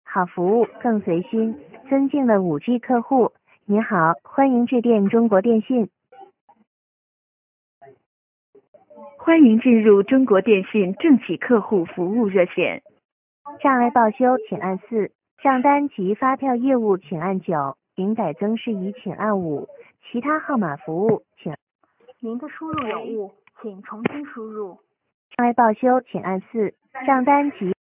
好服务更随心。尊敬的5G 客户，您好，欢迎致电中国电信。 欢迎进入中国电信政企客户服务热线。 障碍报修请按4，账单及发票业务请按9，零改增事宜请按5，其他号码服务请。 您的输入有误，请重新输入。 障碍报修请按4，账单及